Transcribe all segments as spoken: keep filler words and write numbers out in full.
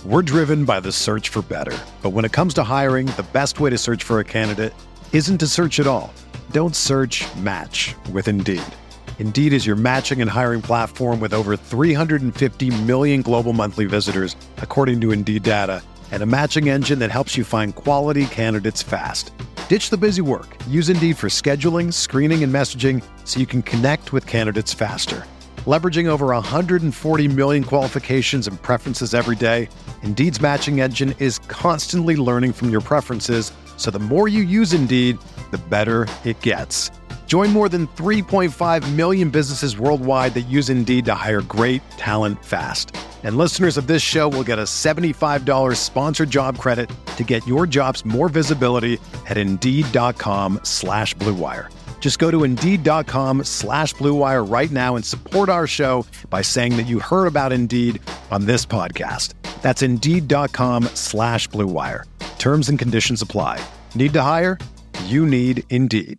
We're driven by the search for better. But when it comes to hiring, the best way to search for a candidate isn't to search at all. Don't search, match with Indeed. Indeed is your matching and hiring platform with over three hundred fifty million global monthly visitors, according to Indeed data, and a matching engine that helps you find quality candidates fast. Ditch the busy work. Use Indeed for scheduling, screening, and messaging so you can connect with candidates faster. Leveraging over one hundred forty million qualifications and preferences every day, Indeed's matching engine is constantly learning from your preferences, so the more you use Indeed, the better it gets. Join more than three point five million businesses worldwide that use Indeed to hire great talent fast. And listeners of this show will get a seventy-five dollars sponsored job credit to get your jobs more visibility at Indeed.com slash Blue Wire. Just go to Indeed.com slash Blue Wire right now and support our show by saying that you heard about Indeed on this podcast. That's Indeed.com slash Blue Wire. Terms and conditions apply. Need to hire? You need Indeed.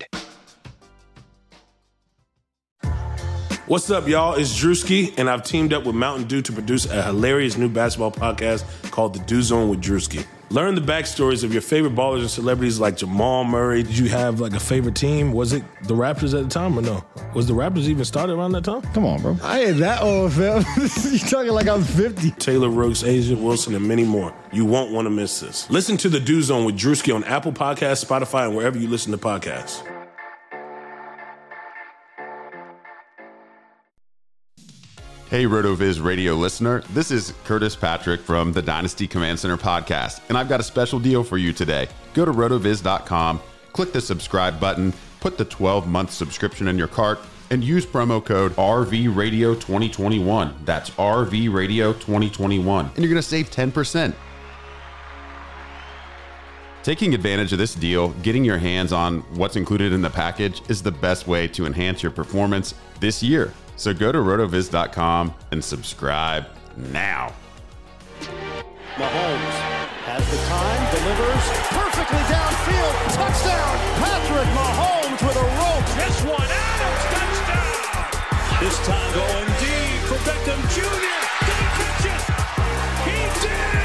What's up, y'all? It's Drewski, and I've teamed up with Mountain Dew to produce a hilarious new basketball podcast called The Dew Zone with Drewski. Learn the backstories of your favorite ballers and celebrities like Jamal Murray. Did you have like a favorite team? Was it the Raptors at the time or no? Was the Raptors even started around that time? Come on, bro. I ain't that old, fam. You talking like I'm fifty. Taylor Rooks, Asia Wilson, and many more. You won't want to miss this. Listen to The Dew Zone with Drewski on Apple Podcasts, Spotify, and wherever you listen to podcasts. Hey, RotoViz radio listener, this is Curtis Patrick from the Dynasty Command Center podcast, and I've got a special deal for you today. Go to rotoviz dot com, click the subscribe button, put the twelve-month subscription in your cart, and use promo code R V Radio twenty twenty-one. That's R V Radio twenty twenty-one, and you're going to save ten percent. Taking advantage of this deal, getting your hands on what's included in the package is the best way to enhance your performance this year. So go to rotoviz dot com and subscribe now. Mahomes has the time, delivers perfectly downfield. Touchdown, Patrick Mahomes with a rope. This one, Adams, touchdown. This time going deep for Beckham Junior Did he catch it? He did!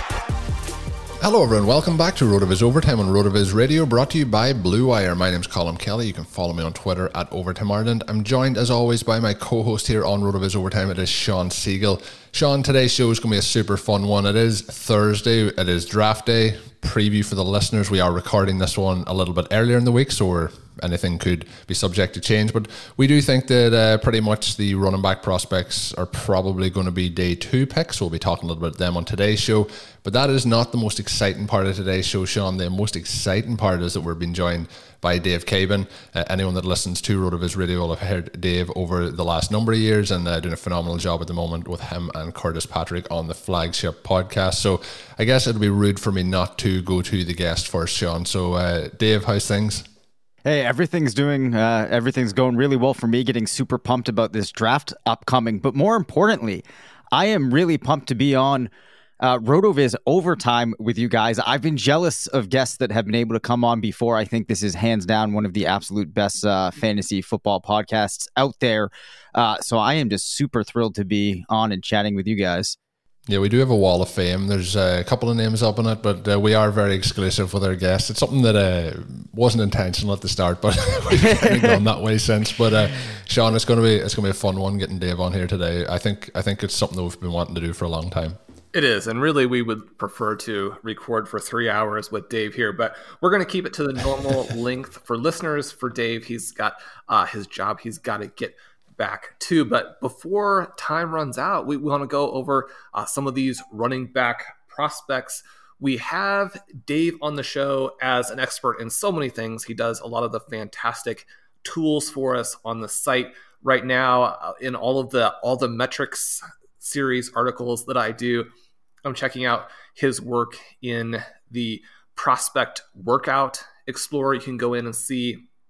Hello everyone, welcome back to RotoViz Overtime on RotoViz Radio, brought to you by Blue Wire. My name's Colin Kelly. You can follow me on Twitter at Overtime Ireland. I'm joined as always by my co-host here on RotoViz Overtime. It is Sean Siegel. Sean, today's show is going to be a super fun one. It is Thursday. It is draft day. Preview for the listeners. We are recording this one a little bit earlier in the week, so we're anything could be subject to change, but we do think that uh, pretty much the running back prospects are probably going to be day two picks. We'll be talking a little bit about them on today's show, but that is not the most exciting part of today's show, Sean. The most exciting part is that we're being joined by Dave Cabin. Uh, anyone that listens to RotoViz Radio will have heard Dave over the last number of years, and uh, doing a phenomenal job at the moment with him and Curtis Patrick on the flagship podcast. So I guess it'd be rude for me not to go to the guest first, Sean. So uh, Dave, how's things? Hey, everything's doing, uh, everything's going really well for me, getting super pumped about this draft upcoming. But more importantly, I am really pumped to be on uh, RotoViz Overtime with you guys. I've been jealous of guests that have been able to come on before. I think this is hands down one of the absolute best uh, fantasy football podcasts out there. Uh, so I am just super thrilled to be on and chatting with you guys. Yeah, we do have a wall of fame. There's uh, a couple of names up on it, but uh, we are very exclusive with our guests. It's something that uh, wasn't intentional at the start, but we've kind of gone that way since. But uh, Sean, it's going to be it's going to be a fun one getting Dave on here today. I think I think it's something that we've been wanting to do for a long time. It is, and really we would prefer to record for three hours with Dave here, but we're going to keep it to the normal length for listeners. For Dave, he's got uh, his job he's got to get back to. But before time runs out, we want to go over uh, some of these running back prospects. We have Dave on the show as an expert in so many things. He does a lot of the fantastic tools for us on the site right now. Uh, in all of the all the metrics series articles that I do, I'm checking out his work in the Prospect Workout Explorer. You can go in and see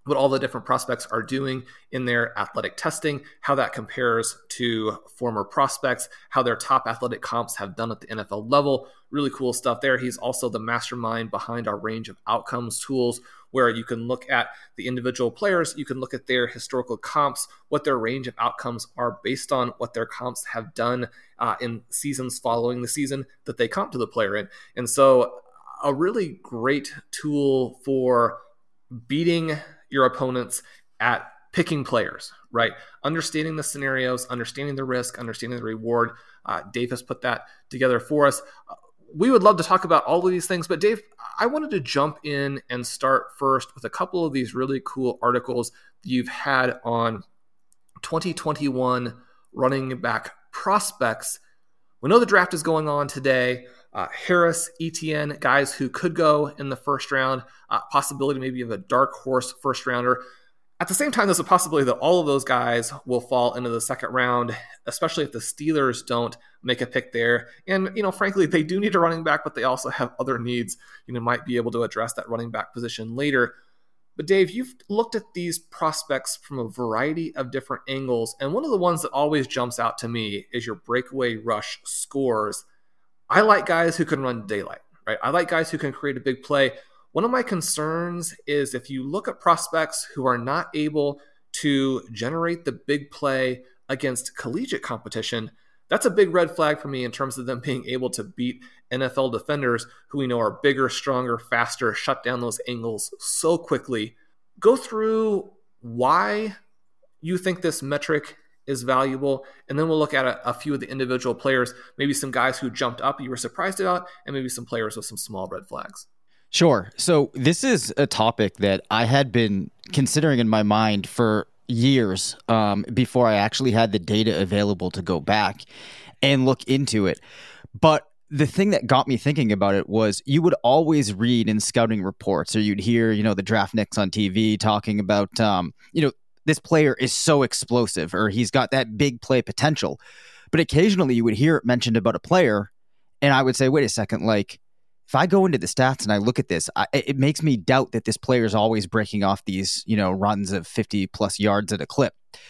what all the different prospects are doing in their athletic testing, how that compares to former prospects, how their top athletic comps have done at the N F L level. Really cool stuff there. He's also the mastermind behind our range of outcomes tools, where you can look at the individual players, you can look at their historical comps, what their range of outcomes are based on what their comps have done uh, in seasons following the season that they comp to the player in. And so a really great tool for beating your opponents at picking players, right? Understanding the scenarios, understanding the risk, understanding the reward. Uh, Dave has put that together for us. Uh, we would love to talk about all of these things, but Dave, I wanted to jump in and start first with a couple of these really cool articles that you've had on twenty twenty-one running back prospects. We know the draft is going on today. Uh, Harris, Etienne, guys who could go in the first round, uh, possibility maybe of a dark horse first rounder. At the same time, there's a possibility that all of those guys will fall into the second round, especially if the Steelers don't make a pick there. And, you know, frankly, they do need a running back, but they also have other needs, you know, might be able to address that running back position later. But Dave, you've looked at these prospects from a variety of different angles. And one of the ones that always jumps out to me is your breakaway rush scores. I like guys who can run daylight, right? I like guys who can create a big play. One of my concerns is if you look at prospects who are not able to generate the big play against collegiate competition, that's a big red flag for me in terms of them being able to beat N F L defenders who we know are bigger, stronger, faster, shut down those angles so quickly. Go through why you think this metric is valuable, and then we'll look at a, a few of the individual players, maybe some guys who jumped up you were surprised about, and maybe some players with some small red flags. Sure. So this is a topic that I had been considering in my mind for years um, before I actually had the data available to go back and look into it. But the thing that got me thinking about it was you would always read in scouting reports, or you'd hear, you know, the Draftniks on T V talking about, um, you know, this player is so explosive, or he's got that big play potential. But occasionally you would hear it mentioned about a player, and I would say, wait a second, like, if I go into the stats and I look at this, I, it makes me doubt that this player is always breaking off these, you know, runs of fifty plus yards at a clip.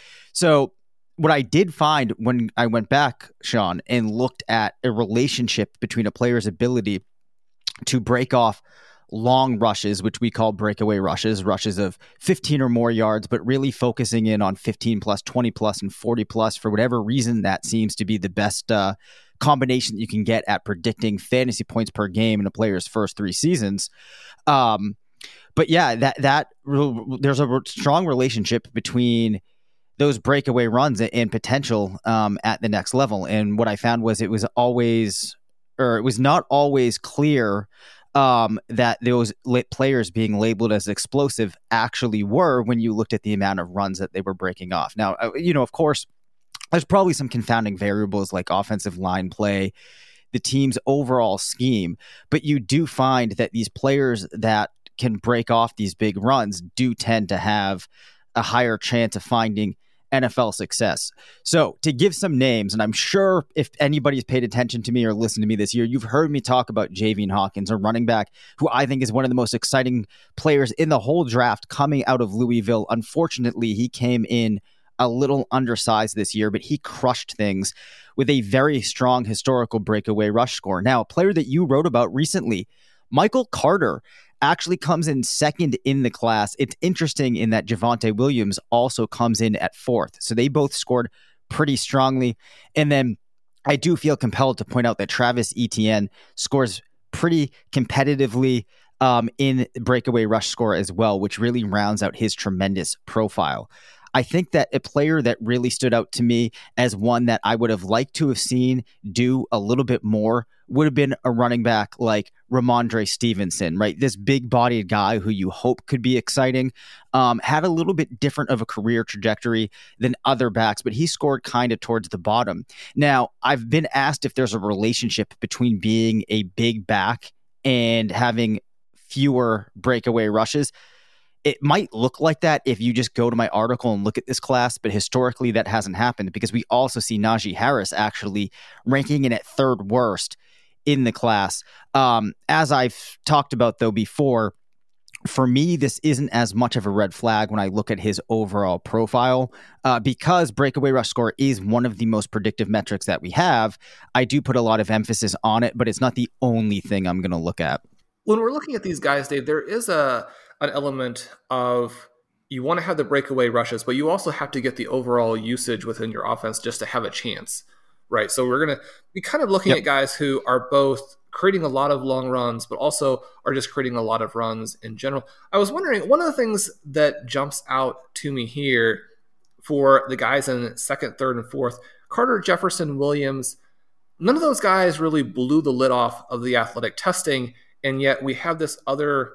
So what I did find when I went back, Sean, and looked at a relationship between a player's ability to break off long rushes, which we call breakaway rushes, rushes of fifteen or more yards, but really focusing in on fifteen plus, twenty plus, and forty plus. For whatever reason, that seems to be the best uh, combination that you can get at predicting fantasy points per game in a player's first three seasons. Um, but yeah, that that there's a strong relationship between those breakaway runs and potential um, at the next level. And what I found was it was always, or it was not always clear Um, that those players being labeled as explosive actually were when you looked at the amount of runs that they were breaking off. Now, you know, of course, there's probably some confounding variables like offensive line play, the team's overall scheme, but you do find that these players that can break off these big runs do tend to have a higher chance of finding N F L success. So to give some names, and I'm sure if anybody's paid attention to me or listened to me this year, you've heard me talk about Javian Hawkins, a running back who I think is one of the most exciting players in the whole draft coming out of Louisville. Unfortunately, he came in a little undersized this year, but he crushed things with a very strong historical breakaway rush score. Now, a player that you wrote about recently, Michael Carter, actually comes in second in the class. It's interesting in that Javonte Williams also comes in at fourth. So they both scored pretty strongly. And then I do feel compelled to point out that Travis Etienne scores pretty competitively um, in breakaway rush score as well, which really rounds out his tremendous profile. I think that a player that really stood out to me as one that I would have liked to have seen do a little bit more would have been a running back like Ramondre Stevenson, right? This big-bodied guy who you hope could be exciting, um, had a little bit different of a career trajectory than other backs, but he scored kind of towards the bottom. Now, I've been asked if there's a relationship between being a big back and having fewer breakaway rushes. It might look like that if you just go to my article and look at this class, but historically that hasn't happened because we also see Najee Harris actually ranking in at third worst in the class. Um, as I've talked about, though, before, for me, this isn't as much of a red flag when I look at his overall profile, uh, because breakaway rush score is one of the most predictive metrics that we have. I do put a lot of emphasis on it, but it's not the only thing I'm going to look at. When we're looking at these guys, Dave, there is a an element of you want to have the breakaway rushes, but you also have to get the overall usage within your offense just to have a chance, right? So we're going to be kind of looking yep. at guys who are both creating a lot of long runs, but also are just creating a lot of runs in general. I was wondering, one of the things that jumps out to me here for the guys in second, third, and fourth, Carter, Jefferson, Williams, none of those guys really blew the lid off of the athletic testing, and yet we have this other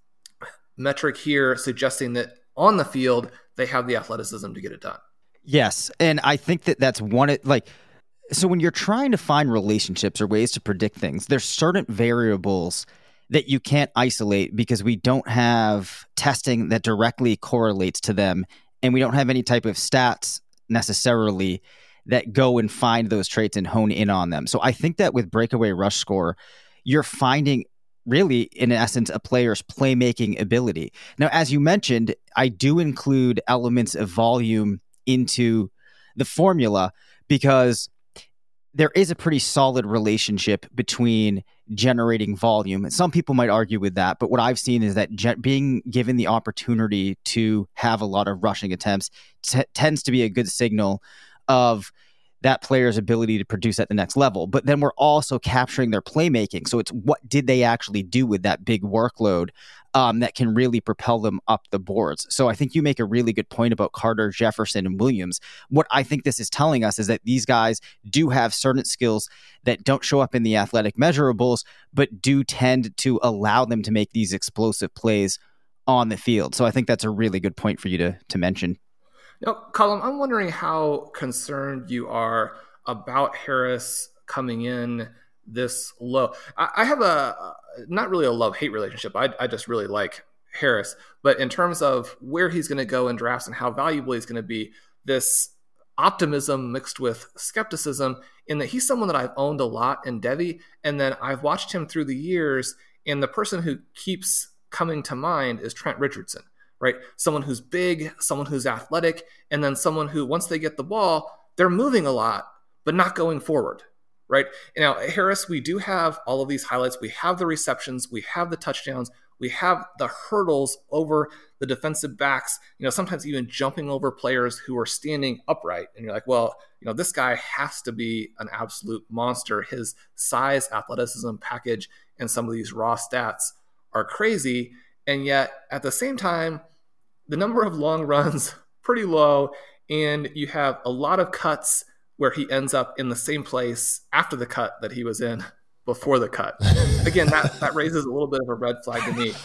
metric here suggesting that on the field, they have the athleticism to get it done. Yes, and I think that that's one, like, so when you're trying to find relationships or ways to predict things, there's certain variables that you can't isolate because we don't have testing that directly correlates to them, and we don't have any type of stats necessarily that go and find those traits and hone in on them. So I think that with breakaway rush score, you're finding really, in essence, a player's playmaking ability. Now, as you mentioned, I do include elements of volume into the formula because there is a pretty solid relationship between generating volume. Some people might argue with that, but what I've seen is that ge- being given the opportunity to have a lot of rushing attempts t- tends to be a good signal of that player's ability to produce at the next level. But then we're also capturing their playmaking. So it's what did they actually do with that big workload um, that can really propel them up the boards. So I think you make a really good point about Carter, Jefferson, and Williams. What I think this is telling us is that these guys do have certain skills that don't show up in the athletic measurables, but do tend to allow them to make these explosive plays on the field. So I think that's a really good point for you to, to mention. Now, Colin, I'm wondering how concerned you are about Harris coming in this low. I, I have a, not really a love-hate relationship. I, I just really like Harris. But in terms of where he's going to go in drafts and how valuable he's going to be, this optimism mixed with skepticism in that he's someone that I've owned a lot in Devy, and then I've watched him through the years, and the person who keeps coming to mind is Trent Richardson. Right? Someone who's big, someone who's athletic, and then someone who, once they get the ball, they're moving a lot, but not going forward. Right? Now, Harris, we do have all of these highlights. We have the receptions. We have the touchdowns. We have the hurdles over the defensive backs, you know, sometimes even jumping over players who are standing upright. And you're like, well, you know, this guy has to be an absolute monster. His size, athleticism package, and some of these raw stats are crazy. And yet, at the same time, the number of long runs pretty low, and you have a lot of cuts where he ends up in the same place after the cut that he was in before the cut. Again, that, that raises a little bit of a red flag to me.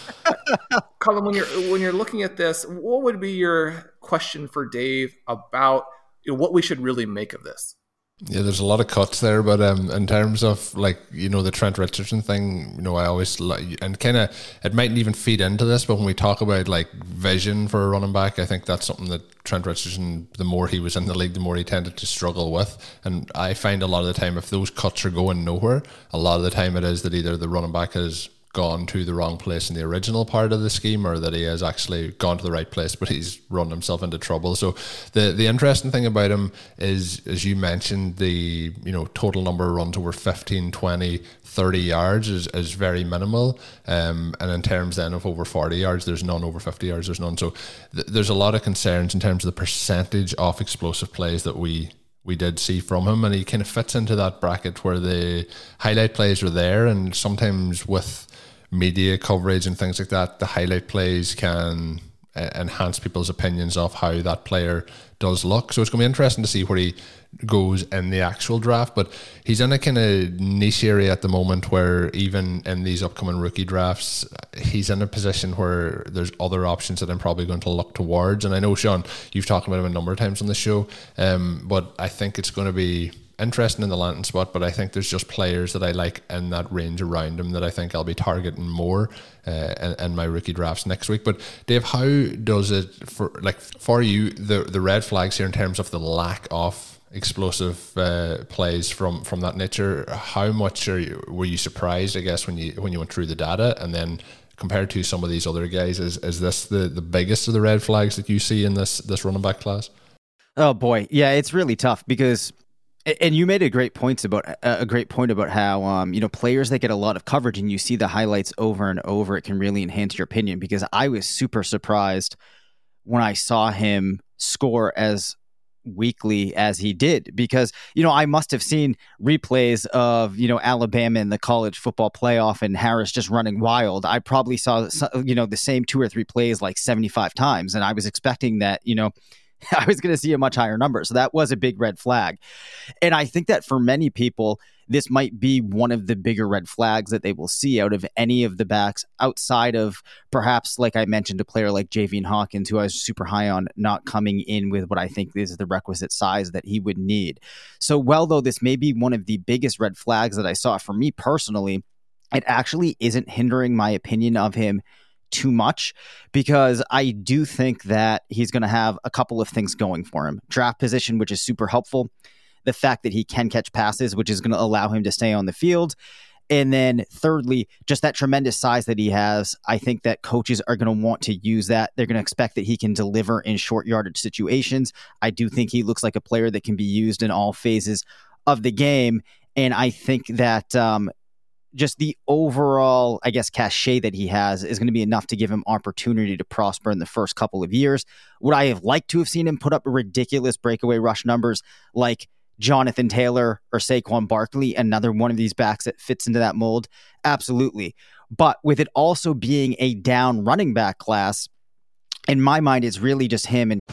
Colin, when you're when you're looking at this, what would be your question for Dave about, you know, what we should really make of this? Yeah, there's a lot of cuts there, but um, in terms of, like, you know, the Trent Richardson thing, you know, I always like, and kind of, it mightn't even feed into this, but when we talk about like vision for a running back, I think that's something that Trent Richardson, the more he was in the league, the more he tended to struggle with. And I find a lot of the time, if those cuts are going nowhere, a lot of the time it is that either the running back has gone to the wrong place in the original part of the scheme, or that he has actually gone to the right place but he's run himself into trouble. So the the interesting thing about him is, as you mentioned, the, you know, total number of runs over fifteen, twenty, thirty yards is, is very minimal, um, and in terms then of over forty yards, there's none. Over fifty yards, there's none. So th- there's a lot of concerns in terms of the percentage of explosive plays that we we did see from him, and he kind of fits into that bracket where the highlight plays are there, and sometimes with media coverage and things like that, the highlight plays can uh, enhance people's opinions of how that player does look. So it's going to be interesting to see where he goes in the actual draft, but he's in a kind of niche area at the moment where even in these upcoming rookie drafts, he's in a position where there's other options that I'm probably going to look towards. And I know, Sean, you've talked about him a number of times on the show, um, but I think it's going to be interesting in the landing spot, but I think there's just players that I like in that range around him that I think I'll be targeting more uh, in, in my rookie drafts next week. But Dave, how does it for like for you, the the red flags here in terms of the lack of explosive uh, plays from from that nature? How much are you, were you surprised, I guess, when you when you went through the data, and then compared to some of these other guys, is is this the, the biggest of the red flags that you see in this this running back class? Oh boy, yeah, it's really tough because, and you made a great points about a great point about how um you know players that get a lot of coverage and you see the highlights over and over, it can really enhance your opinion. Because I was super surprised when I saw him score as weekly as he did, because you know I must have seen replays of you know Alabama in the college football playoff and Harris just running wild. I probably saw you know the same two or three plays like seventy-five times, and I was expecting that you know I was going to see a much higher number. So that was a big red flag. And I think that for many people, this might be one of the bigger red flags that they will see out of any of the backs outside of perhaps, like I mentioned, a player like Javian Hawkins, who I was super high on, not coming in with what I think is the requisite size that he would need. So well, though this may be one of the biggest red flags that I saw for me personally, it actually isn't hindering my opinion of him too much, because I do think that he's going to have a couple of things going for him. Draft position, which is super helpful. The fact that he can catch passes, which is going to allow him to stay on the field. And then thirdly, just that tremendous size that he has. I think that coaches are going to want to use that. They're going to expect that he can deliver in short yardage situations. I do think he looks like a player that can be used in all phases of the game. And I think that um, just the overall, I guess, cachet that he has is going to be enough to give him opportunity to prosper in the first couple of years. Would I have liked to have seen him put up ridiculous breakaway rush numbers like Jonathan Taylor or Saquon Barkley, another one of these backs that fits into that mold? Absolutely. But with it also being a down running back class, in my mind, it's really just him. And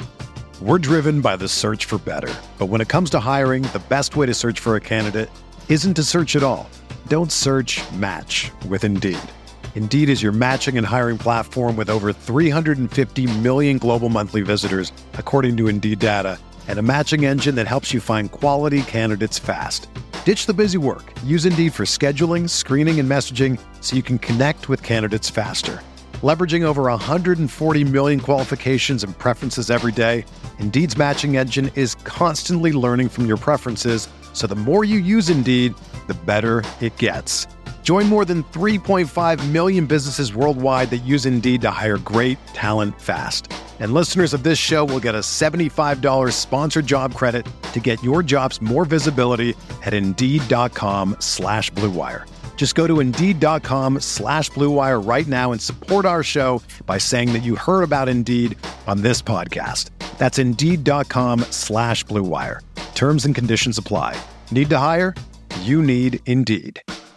we're driven by the search for better. But when it comes to hiring, the best way to search for a candidate isn't to search at all. Don't search, match with Indeed. Indeed is your matching and hiring platform with over three hundred fifty million global monthly visitors, according to Indeed data, and a matching engine that helps you find quality candidates fast. Ditch the busy work. Use Indeed for scheduling, screening, and messaging so you can connect with candidates faster. Leveraging over one hundred forty million qualifications and preferences every day, Indeed's matching engine is constantly learning from your preferences, so the more you use Indeed, the better it gets. Join more than three point five million businesses worldwide that use Indeed to hire great talent fast. And listeners of this show will get a seventy-five dollars sponsored job credit to get your jobs more visibility at Indeed.com slash Blue Wire. Just go to Indeed.com slash Blue Wire right now and support our show by saying that you heard about Indeed on this podcast. That's Indeed.com slash Blue Wire. Terms and conditions apply. Need to hire? You need Indeed.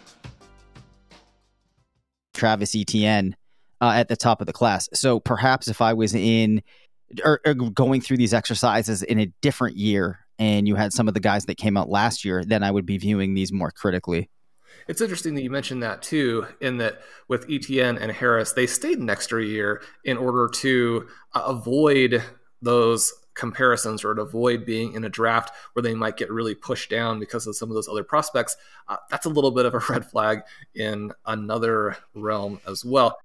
Travis Etienne uh, at the top of the class. So perhaps if I was in or, or going through these exercises in a different year and you had some of the guys that came out last year, then I would be viewing these more critically. It's interesting that you mentioned that too, in that with Etienne and Harris, they stayed an extra year in order to uh, avoid those comparisons or to avoid being in a draft where they might get really pushed down because of some of those other prospects. Uh, that's a little bit of a red flag in another realm as well.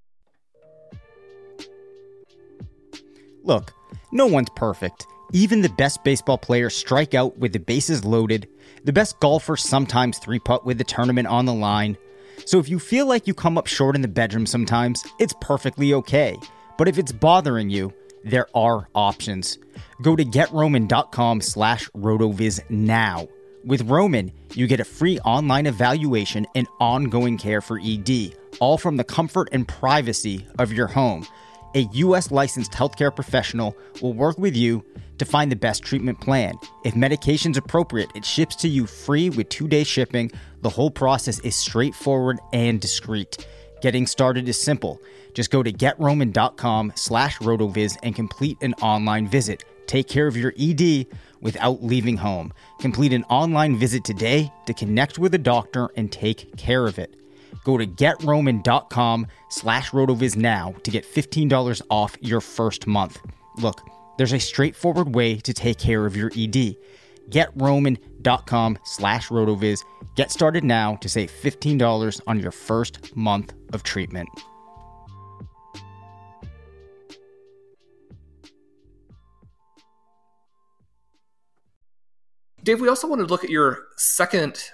Look, no one's perfect. Even the best baseball players strike out with the bases loaded. The best golfers sometimes three-putt with the tournament on the line. So if you feel like you come up short in the bedroom sometimes, it's perfectly okay. But if it's bothering you, there are options. Go to GetRoman.com slash RotoViz now. With Roman, you get a free online evaluation and ongoing care for E D, all from the comfort and privacy of your home. A U S licensed healthcare professional will work with you to find the best treatment plan. If medication's appropriate, it ships to you free with two-day shipping. The whole process is straightforward and discreet. Getting started is simple. Just go to GetRoman.com slash RotoViz and complete an online visit. Take care of your E D without leaving home. Complete an online visit today to connect with a doctor and take care of it. Go to GetRoman.com slash RotoViz now to get fifteen dollars off your first month. Look, there's a straightforward way to take care of your E D. GetRoman.com slash RotoViz. Get started now to save fifteen dollars on your first month of treatment. Dave, we also want to look at your second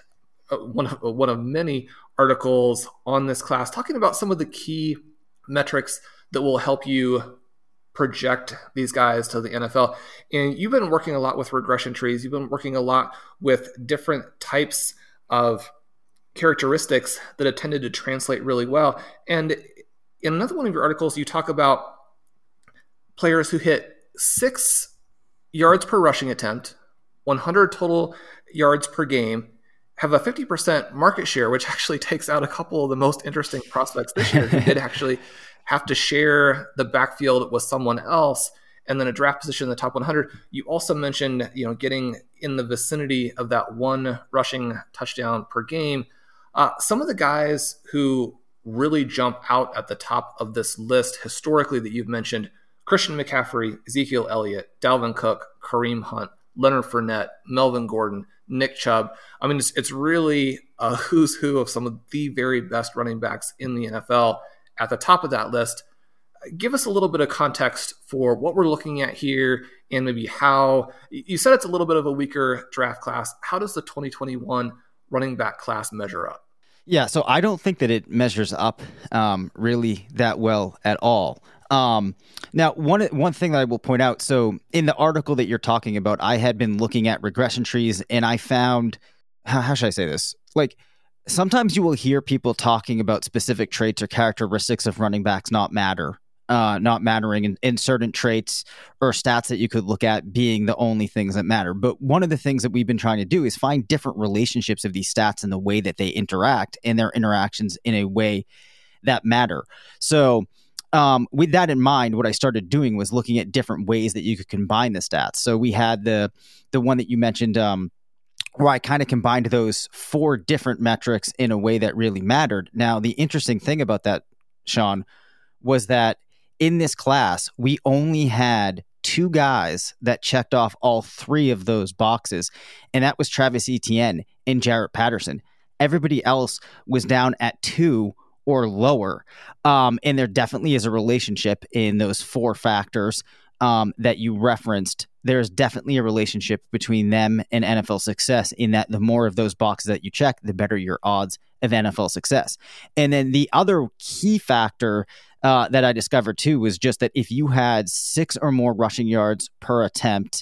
uh, one of one of many articles on this class talking about some of the key metrics that will help you project these guys to the N F L. And you've been working a lot with regression trees. You've been working a lot with different types of characteristics that have tended to translate really well. And in another one of your articles, you talk about players who hit six yards per rushing attempt, one hundred total yards per game, have a fifty percent market share, which actually takes out a couple of the most interesting prospects this year who did actually have to share the backfield with someone else, and then a draft position in the top one hundred. You also mentioned, you know, getting in the vicinity of that one rushing touchdown per game. Uh, some of the guys who really jump out at the top of this list historically that you've mentioned: Christian McCaffrey, Ezekiel Elliott, Dalvin Cook, Kareem Hunt, Leonard Fournette, Melvin Gordon, Nick Chubb. I mean, it's, it's really a who's who of some of the very best running backs in the N F L at the top of that list. Give us a little bit of context for what we're looking at here, and maybe how you said it's a little bit of a weaker draft class. How does the twenty twenty-one running back class measure up? Yeah, so I don't think that it measures up um, really that well at all. Um, now, one one thing that I will point out, so in the article that you're talking about, I had been looking at regression trees, and I found, how, how should I say this? Like, sometimes you will hear people talking about specific traits or characteristics of running backs not matter, uh, not mattering in, in certain traits or stats that you could look at being the only things that matter. But one of the things that we've been trying to do is find different relationships of these stats and the way that they interact and their interactions in a way that matter. So Um, with that in mind, what I started doing was looking at different ways that you could combine the stats. So we had the the one that you mentioned, um, where I kind of combined those four different metrics in a way that really mattered. Now, the interesting thing about that, Sean, was that in this class, we only had two guys that checked off all three of those boxes, and that was Travis Etienne and Jarrett Patterson. Everybody else was down at two or lower. Um, and there definitely is a relationship in those four factors um, that you referenced. There's definitely a relationship between them and N F L success, in that the more of those boxes that you check, the better your odds of N F L success. And then the other key factor uh, that I discovered too was just that if you had six or more rushing yards per attempt,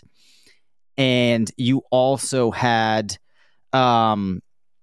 and you also had um,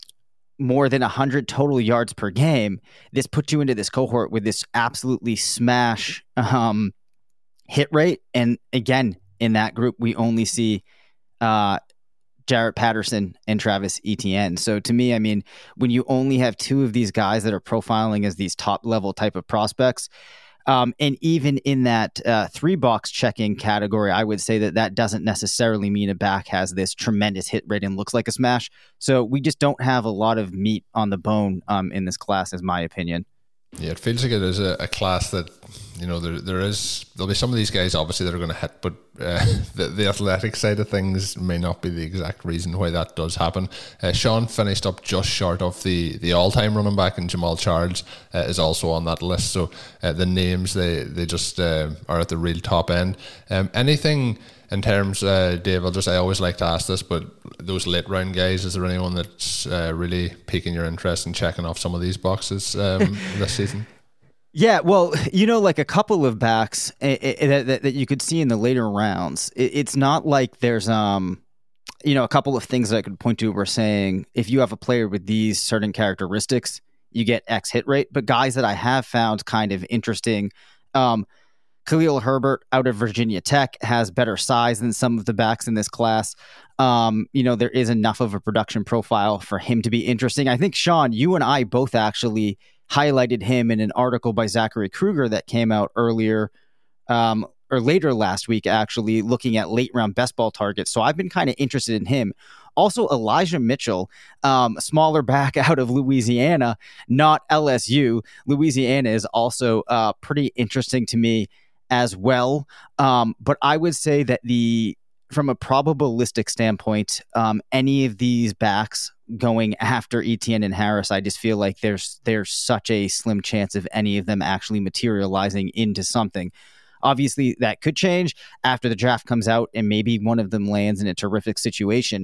more than one hundred total yards per game, this puts you into this cohort with this absolutely smash um, hit rate. And again, in that group, we only see uh, Jarrett Patterson and Travis Etienne. So to me, I mean, when you only have two of these guys that are profiling as these top level type of prospects, Um, and even in that uh, three box checking category, I would say that that doesn't necessarily mean a back has this tremendous hit rate and looks like a smash. So we just don't have a lot of meat on the bone um, in this class, is my opinion. Yeah, it feels like it is a, a class that, you know, there there is, there'll be some of these guys obviously that are going to hit, but uh, the, the athletic side of things may not be the exact reason why that does happen. Uh, Sean finished up just short of the, the all-time running back, and Jamal Charles uh, is also on that list. So uh, the names, they, they just uh, are at the real top end. Um, anything in terms, uh, Dave, I'll just, I always like to ask this, but those late round guys, is there anyone that's uh, really piquing your interest in checking off some of these boxes um, this season? Yeah, well, you know, like a couple of backs uh, that, that you could see in the later rounds. It, it's not like there's, um, you know, a couple of things that I could point to were saying, if you have a player with these certain characteristics, you get X hit rate. But guys that I have found kind of interesting, um, Khalil Herbert out of Virginia Tech has better size than some of the backs in this class. Um, you know, there is enough of a production profile for him to be interesting. I think, Sean, you and I both actually highlighted him in an article by Zachary Kruger that came out earlier um, or later last week, actually looking at late round best ball targets. So I've been kind of interested in him. Also, Elijah Mitchell, um, smaller back out of Louisiana, not L S U. Louisiana is also uh, pretty interesting to me as well. Um, but I would say that the from a probabilistic standpoint, um, any of these backs going after Etienne and Harris, I just feel like there's there's such a slim chance of any of them actually materializing into something. Obviously, that could change after the draft comes out and maybe one of them lands in a terrific situation.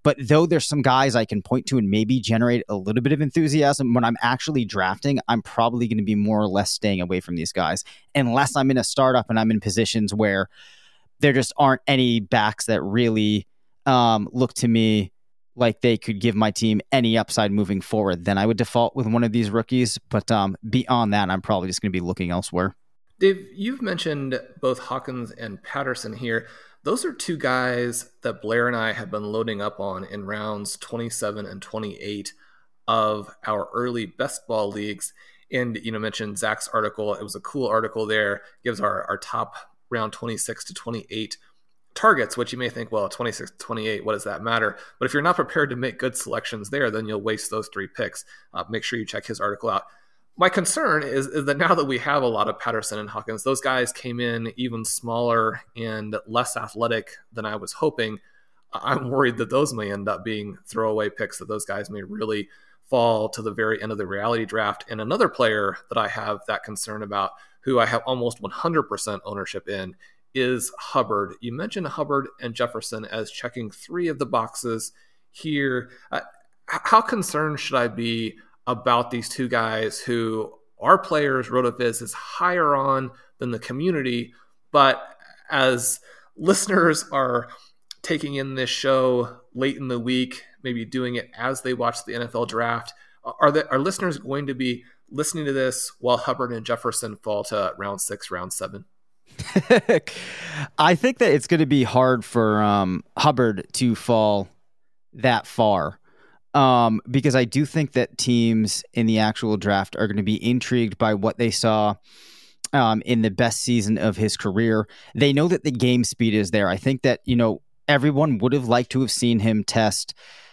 But though there's some guys I can point to and maybe generate a little bit of enthusiasm, when I'm actually drafting, I'm probably going to be more or less staying away from these guys, unless I'm in a startup and I'm in positions where there just aren't any backs that really um, look to me like they could give my team any upside moving forward. Then I would default with one of these rookies. But um, beyond that, I'm probably just going to be looking elsewhere. Dave, you've mentioned both Hawkins and Patterson here. Those are two guys that Blair and I have been loading up on in rounds twenty-seven and twenty-eight of our early best ball leagues. And, you know, mentioned Zach's article. It was a cool article there. Gives our, our top round twenty-six to twenty-eight targets, which you may think, well, twenty-six to twenty-eight, what does that matter? But if you're not prepared to make good selections there, then you'll waste those three picks. Uh, make sure you check his article out. My concern is, is that now that we have a lot of Patterson and Hawkins, those guys came in even smaller and less athletic than I was hoping. I'm worried that those may end up being throwaway picks, that those guys may really fall to the very end of the reality draft. And another player that I have that concern about, who I have almost one hundred percent ownership in, is Hubbard. You mentioned Hubbard and Jefferson as checking three of the boxes here. Uh, how concerned should I be about these two guys who are players RotoViz is higher on than the community, but as listeners are taking in this show late in the week, maybe doing it as they watch the N F L draft, are the, are listeners going to be listening to this while Hubbard and Jefferson fall to round six, round seven? I think that it's going to be hard for um, Hubbard to fall that far. Um, because I do think that teams in the actual draft are going to be intrigued by what they saw um, in the best season of his career. They know that the game speed is there. I think that, you know, everyone would have liked to have seen him test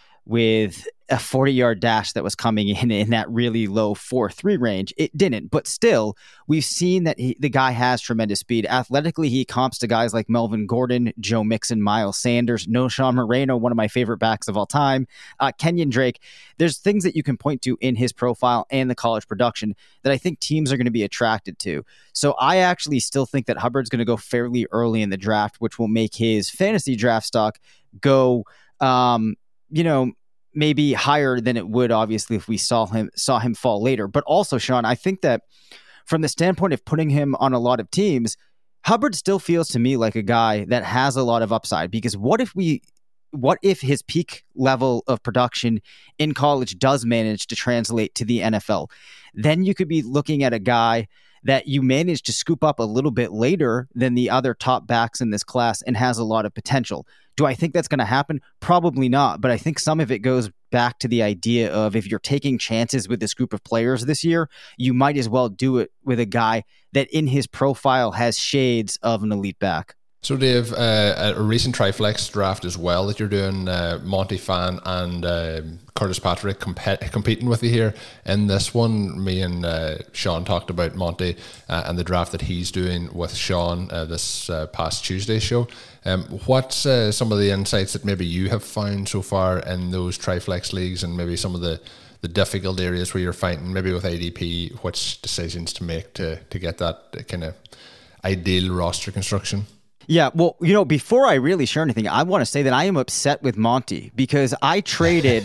with a forty-yard dash that was coming in in that really low four three range. It didn't, but still, we've seen that he, the guy has tremendous speed. Athletically, he comps to guys like Melvin Gordon, Joe Mixon, Miles Sanders, Noshawn Moreno, one of my favorite backs of all time, uh, Kenyon Drake. There's things that you can point to in his profile and the college production that I think teams are going to be attracted to. So I actually still think that Hubbard's going to go fairly early in the draft, which will make his fantasy draft stock go, um, you know, maybe higher than it would, obviously, if we saw him saw him fall later. But also, Sean, I think that from the standpoint of putting him on a lot of teams, Hubbard still feels to me like a guy that has a lot of upside. Because what if we, what if his peak level of production in college does manage to translate to the N F L? Then you could be looking at a guy that you managed to scoop up a little bit later than the other top backs in this class and has a lot of potential. Do I think that's going to happen? Probably not. But I think some of it goes back to the idea of if you're taking chances with this group of players this year, you might as well do it with a guy that in his profile has shades of an elite back. So, Dave, uh, a recent Triflex draft as well that you're doing, uh, Monty Fan and uh, Curtis Patrick comp- competing with you here. In this one, me and uh, Sean talked about Monty uh, and the draft that he's doing with Sean uh, this uh, past Tuesday show. Um, what's uh, some of the insights that maybe you have found so far in those Triflex leagues, and maybe some of the, the difficult areas where you're fighting, maybe with A D P, which decisions to make to, to get that kind of ideal roster construction? Yeah, well, you know, before I really share anything, I want to say that I am upset with Monty because I traded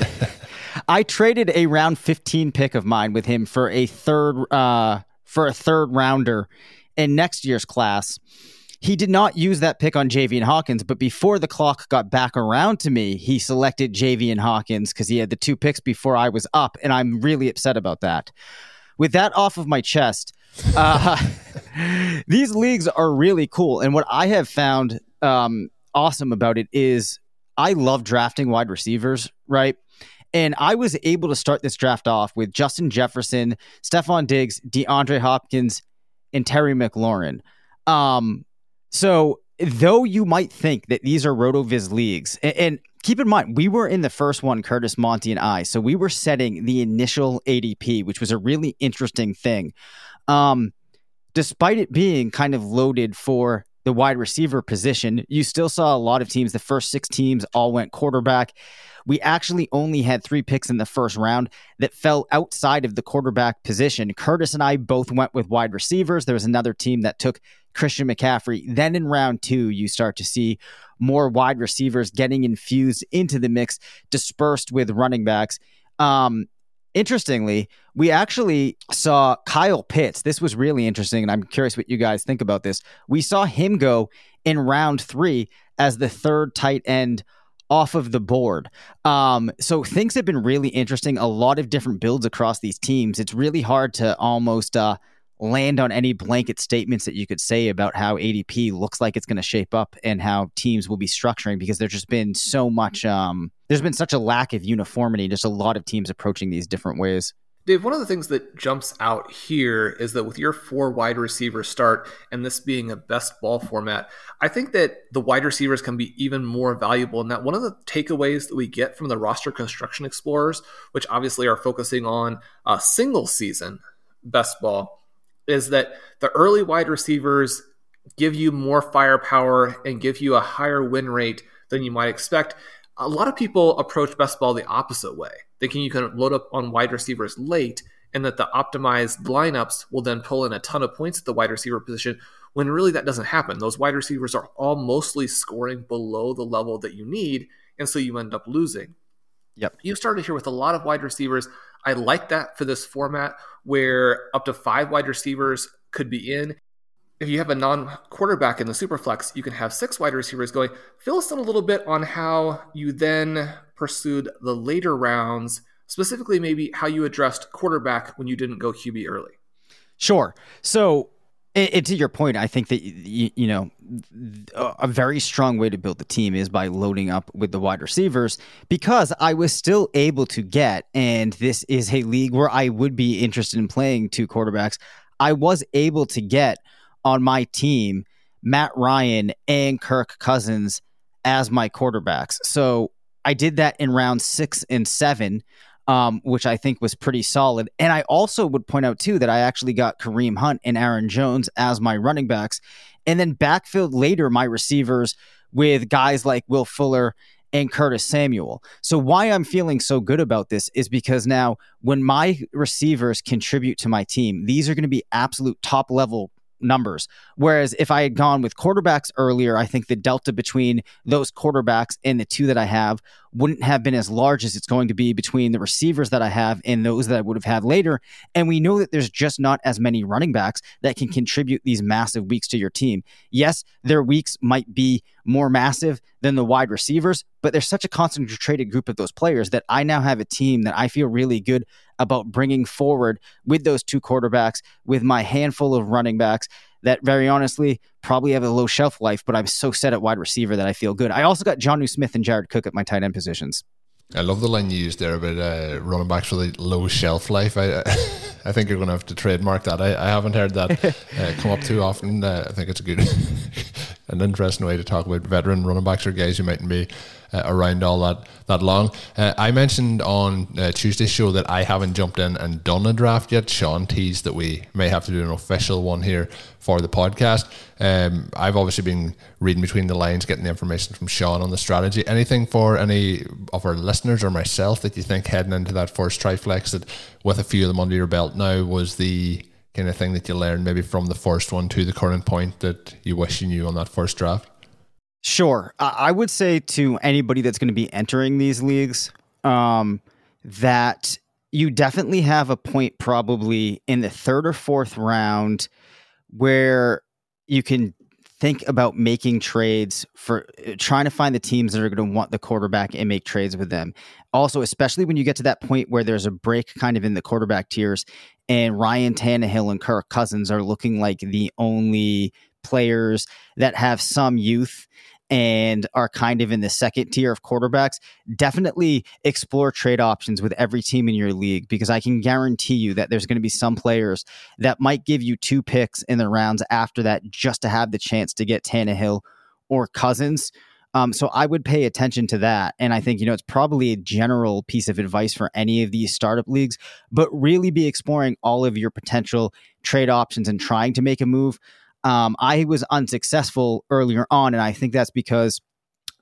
I traded a round fifteen pick of mine with him for a third uh, for a third rounder in next year's class. He did not use that pick on Javian Hawkins, but before the clock got back around to me, he selected Javian Hawkins because he had the two picks before I was up, and I'm really upset about that. With that off of my chest, uh, these leagues are really cool. And what I have found um, awesome about it is I love drafting wide receivers, right? And I was able to start this draft off with Justin Jefferson, Stephon Diggs, DeAndre Hopkins, and Terry McLaurin. Um, so though you might think that these are RotoViz leagues, and, and keep in mind, we were in the first one, Curtis, Monty, and I. So we were setting the initial A D P, which was a really interesting thing. Um, despite it being kind of loaded for the wide receiver position, you still saw a lot of teams. The first six teams all went quarterback. We actually only had three picks in the first round that fell outside of the quarterback position. Curtis and I both went with wide receivers. There was another team that took Christian McCaffrey. Then in round two, you start to see more wide receivers getting infused into the mix, dispersed with running backs. Um, interestingly, we actually saw Kyle Pitts. This was really interesting, and I'm curious what you guys think about this. We saw him go in round three as the third tight end off of the board. Um, so things have been really interesting. A lot of different builds across these teams. It's really hard to almost uh, land on any blanket statements that you could say about how A D P looks like it's going to shape up and how teams will be structuring, because there's just been so much, um, there's been such a lack of uniformity, just a lot of teams approaching these different ways. Dave, one of the things that jumps out here is that with your four wide receiver start and this being a best ball format, I think that the wide receivers can be even more valuable. And that one of the takeaways that we get from the roster construction explorers, which obviously are focusing on a single season best ball, is that the early wide receivers give you more firepower and give you a higher win rate than you might expect. A lot of people approach best ball the opposite way, thinking you can load up on wide receivers late and that the optimized lineups will then pull in a ton of points at the wide receiver position, when really that doesn't happen. Those wide receivers are all mostly scoring below the level that you need, and so you end up losing. Yep. You started here with a lot of wide receivers. I like that for this format where up to five wide receivers could be in. If you have a non-quarterback in the Superflex, you can have six wide receivers going. Fill us in a little bit on how you then pursued the later rounds, specifically maybe how you addressed quarterback when you didn't go Q B early. Sure. So it, it, to your point, I think that, you, you know, a very strong way to build the team is by loading up with the wide receivers, because I was still able to get, and this is a league where I would be interested in playing two quarterbacks, I was able to get on my team Matt Ryan and Kirk Cousins as my quarterbacks. So I did that in round six and seven, um, which I think was pretty solid. And I also would point out too that I actually got Kareem Hunt and Aaron Jones as my running backs, and then backfilled later my receivers with guys like Will Fuller and Curtis Samuel. So why I'm feeling so good about this is because now when my receivers contribute to my team, these are going to be absolute top level numbers. Whereas if I had gone with quarterbacks earlier, I think the delta between those quarterbacks and the two that I have wouldn't have been as large as it's going to be between the receivers that I have and those that I would have had later. And we know that there's just not as many running backs that can contribute these massive weeks to your team. Yes, their weeks might be more massive than the wide receivers, but there's such a concentrated group of those players that I now have a team that I feel really good about bringing forward with those two quarterbacks, with my handful of running backs that very honestly probably have a low shelf life, but I'm so set at wide receiver that I feel good. I also got Jonnu Smith and Jared Cook at my tight end positions. I love the line you used there about uh, running backs with a low shelf life. I I think you're going to have to trademark that. I, I haven't heard that uh, come up too often. Uh, I think it's a good, an interesting way to talk about veteran running backs or guys who mightn't be uh, around all that that long. Uh, I mentioned on uh, Tuesday's show that I haven't jumped in and done a draft yet. Sean teased that we may have to do an official one here for the podcast. Um, I've obviously been reading between the lines, getting the information from Sean on the strategy. Anything for any of our listeners or myself that you think heading into that first Triflex, that with a few of them under your belt now, was the kind of thing that you learned maybe from the first one to the current point that you wish you knew on that first draft? Sure. I would say to anybody that's going to be entering these leagues um, that you definitely have a point probably in the third or fourth round where you can think about making trades for trying to find the teams that are going to want the quarterback and make trades with them. Also, especially when you get to that point where there's a break kind of in the quarterback tiers and Ryan Tannehill and Kirk Cousins are looking like the only players that have some youth and are kind of in the second tier of quarterbacks, definitely explore trade options with every team in your league, because I can guarantee you that there's going to be some players that might give you two picks in the rounds after that just to have the chance to get Tannehill or Cousins. Um, so I would pay attention to that. And I think, you know, it's probably a general piece of advice for any of these startup leagues, but really be exploring all of your potential trade options and trying to make a move. Um, I was unsuccessful earlier on, and I think that's because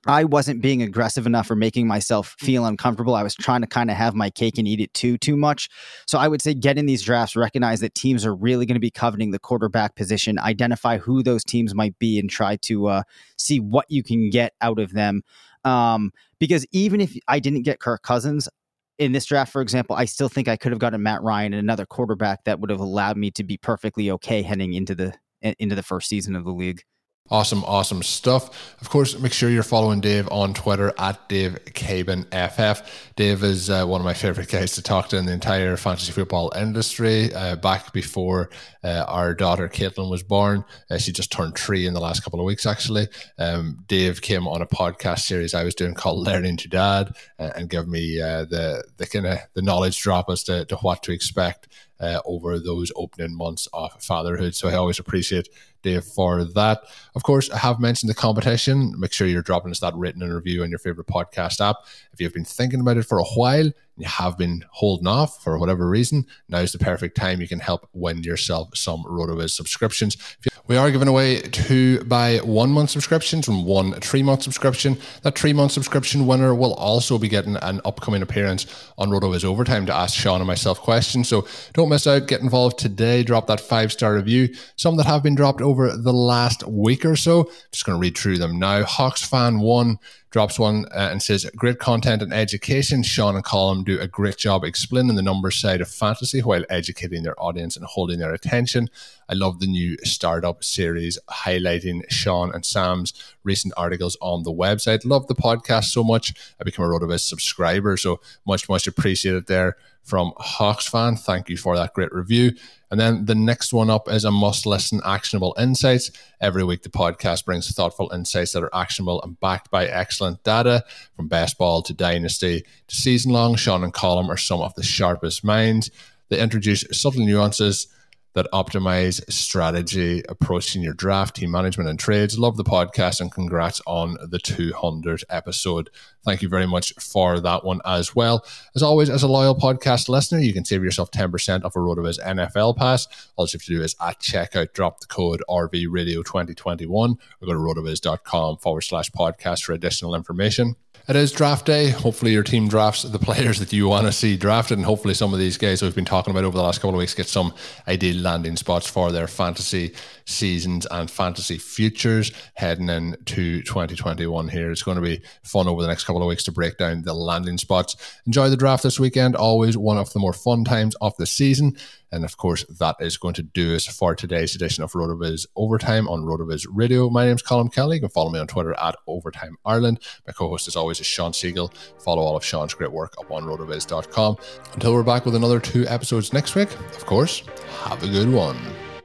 I wasn't being aggressive enough or making myself feel uncomfortable. I was trying to kind of have my cake and eat it too, too much. So I would say get in these drafts, recognize that teams are really going to be coveting the quarterback position, identify who those teams might be, and try to uh, see what you can get out of them. Um, because even if I didn't get Kirk Cousins in this draft, for example, I still think I could have gotten Matt Ryan and another quarterback that would have allowed me to be perfectly okay heading into the into the first season of the league. Awesome, awesome stuff. Of course, make sure you're following Dave on Twitter at Dave Caban F F. Dave is uh, one of my favorite guys to talk to in the entire fantasy football industry. Uh, back before uh, our daughter Caitlin was born, uh, she just turned three in the last couple of weeks, actually. Um, Dave came on a podcast series I was doing called Learning to Dad, uh, and gave me uh, the the kind of the knowledge drop as to, to what to expect Uh, over those opening months of fatherhood. So I always appreciate Dave for that. Of course, I have mentioned the competition. Make sure you're dropping us that written and review on your favorite podcast app. If you've been thinking about it for a while and you have been holding off for whatever reason, now's the perfect time. You can help win yourself some RotoViz subscriptions. We are giving away two by one month subscriptions and one three month subscription. That three month subscription winner will also be getting an upcoming appearance on RotoViz Overtime to ask Sean and myself questions. So don't miss out. Get involved today. Drop that five star review. Some that have been dropped over the last week or so. Just going to read through them now. Hawks Fan one drops one uh, and says, great content and education. Sean and Colm do a great job explaining the numbers side of fantasy while educating their audience and holding their attention. I love the new startup series highlighting Sean and Sam's recent articles on the website. Love the podcast so much. I became a RotoViz subscriber, so much, much appreciated there from Hawks Fan. Thank you for that great review. And then the next one up is a must-listen actionable insights. Every week, the podcast brings thoughtful insights that are actionable and backed by excellent data. From best ball to dynasty to season-long, Sean and Colm are some of the sharpest minds. They introduce subtle nuances that optimize strategy, approaching your draft, team management, and trades. Love the podcast and congrats on the two hundredth episode. Thank you very much for that one as well. As always, as a loyal podcast listener, you can save yourself ten percent off a RotoViz N F L pass. All you have to do is at checkout, drop the code R V Radio twenty twenty-one or go to rotoviz.com forward slash podcast for additional information. It is draft day. Hopefully your team drafts the players that you want to see drafted, and hopefully some of these guys we've been talking about over the last couple of weeks get some ideal landing spots for their fantasy seasons and fantasy futures heading into twenty twenty-one here. It's going to be fun over the next couple of weeks to break down the landing spots. Enjoy the draft this weekend. Always one of the more fun times of the season. And of course, that is going to do us for today's edition of RotoViz Overtime on RotoViz Radio. My name's Colm Kelly. You can follow me on Twitter at Overtime Ireland. My co-host, as always, is Sean Siegel. Follow all of Sean's great work up on rotoviz dot com. Until we're back with another two episodes next week, of course, have a good one.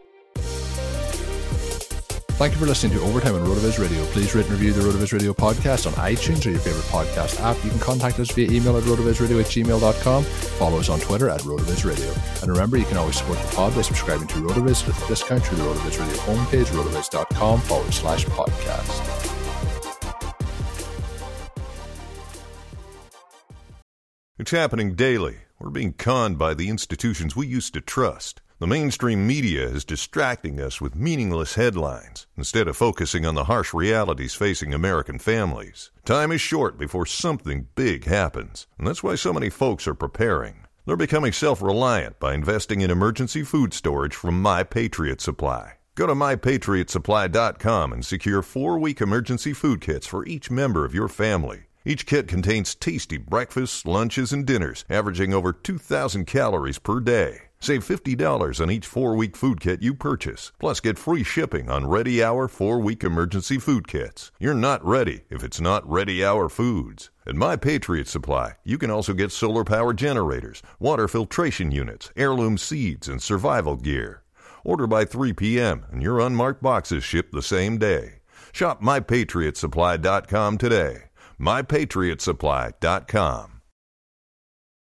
Thank you for listening to Overtime on RotoViz Radio. Please rate and review the RotoViz Radio podcast on iTunes or your favorite podcast app. You can contact us via email at rotovizradio at gmail dot com. Follow us on Twitter at RotoViz Radio. And remember, you can always support the pod by subscribing to RotoViz with a discount through the RotoViz Radio homepage, rotoviz.com forward slash podcast. It's happening daily. We're being conned by the institutions we used to trust. The mainstream media is distracting us with meaningless headlines instead of focusing on the harsh realities facing American families. Time is short before something big happens, and that's why so many folks are preparing. They're becoming self-reliant by investing in emergency food storage from My Patriot Supply. Go to my patriot supply dot com and secure four-week emergency food kits for each member of your family. Each kit contains tasty breakfasts, lunches, and dinners, averaging over two thousand calories per day. Save fifty dollars on each four-week food kit you purchase. Plus, get free shipping on Ready Hour four-week emergency food kits. You're not ready if it's not Ready Hour Foods. At My Patriot Supply, you can also get solar power generators, water filtration units, heirloom seeds, and survival gear. Order by three p.m. and your unmarked boxes ship the same day. Shop my patriot supply dot com today. my patriot supply dot com.